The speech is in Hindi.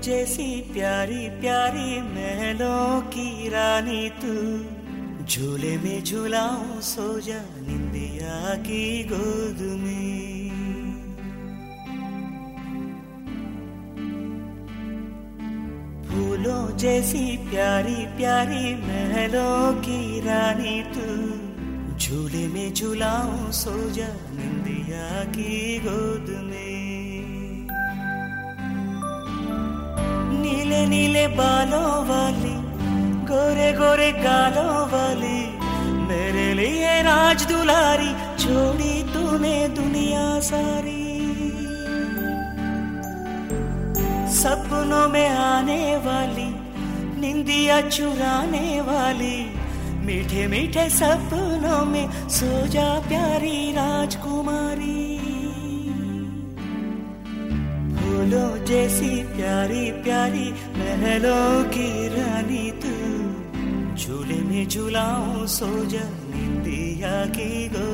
जैसी प्यारी प्यारी महलों की रानी तू, झूले में झूलाऊं सो जा निंदिया की गोद में। फूलों जैसी प्यारी प्यारी महलों की रानी तू, झूले में झूलाऊं सो जा निंदिया की गोद में। नीले नीले बालों वाली, गोरे गोरे गालों वाली, मेरे लिए राज दुलारी, छोड़ी तूने दुनिया सारी। सपनों में आने वाली, निंदिया चुराने वाली, मीठे मीठे सपनों में सो जा प्यारी राजकुमारी। फूलों जैसी प्यारी प्यारी महलों की रानी तू, झूले में झूलाऊं सो जा निंदिया की गोद।